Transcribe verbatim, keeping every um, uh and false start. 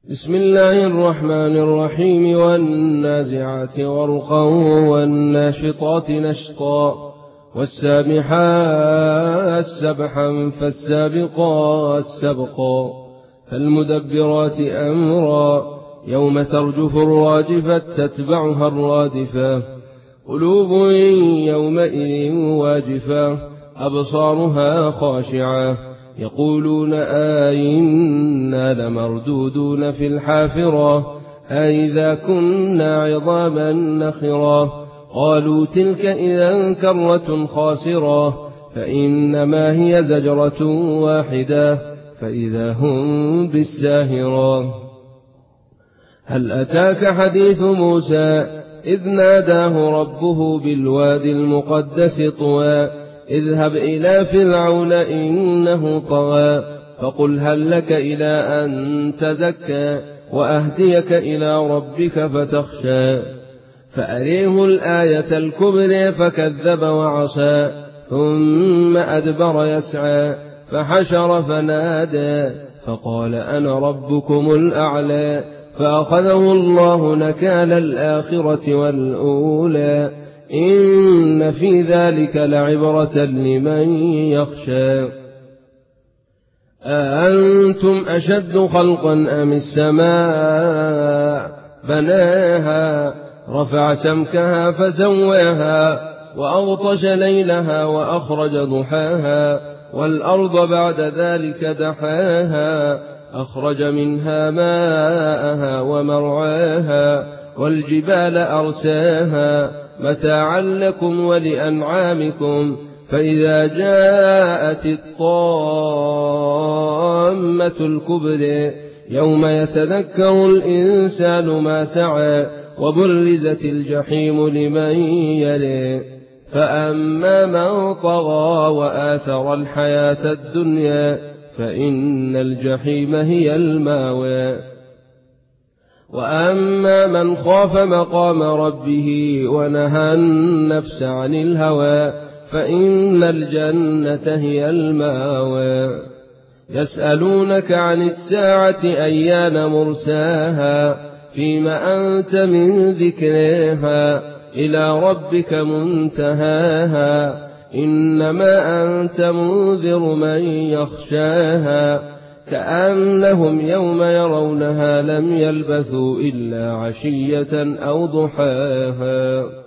بسم الله الرحمن الرحيم والنازعات غرقا والناشطات نشطا والسابحات سبحا فالسابقات سبقا فالمدبرات أمرا يوم ترجف الراجفة تتبعها الرادفة قلوب يومئذ واجفة أبصارها خاشعة يقولون أئنا لمردودون في الحافرة أئذا كنا عظاما نخرة قالوا تلك إذا كرة خاسرة فإنما هي زجرة واحدة فإذا هم بالساهرة هل أتاك حديث موسى إذ ناداه ربه بالوادي المقدس طوى اذهب إلى فرعون إنه طغى فقل هل لك إلى أن تزكى وأهديك إلى ربك فتخشى فأريه الآية الكبرى فكذب وعصى ثم أدبر يسعى فحشر فنادى فقال أنا ربكم الأعلى فأخذه الله نكال الآخرة والأولى إن في ذلك لعبرة لمن يخشى أأنتم أشد خلقا أم السماء بناها رفع سمكها فسواها وأغطش ليلها وأخرج ضحاها والأرض بعد ذلك دحاها أخرج منها ماءها ومرعاها والجبال أرساها متاعا لكم ولأنعامكم فإذا جاءت الطامة الكبرى يوم يتذكر الإنسان ما سعى وبرزت الجحيم لمن يلي فأما من طغى وآثر الحياة الدنيا فإن الجحيم هي الماوى وأما من خاف مقام ربه ونهى النفس عن الهوى فإن الجنة هي الماوى يسألونك عن الساعة أيان مرساها فيما أنت من ذكرها إلى ربك منتهاها إنما أنت منذر من يخشاها كأنهم يوم يرونها لم يلبثوا إلا عشية أو ضحاها.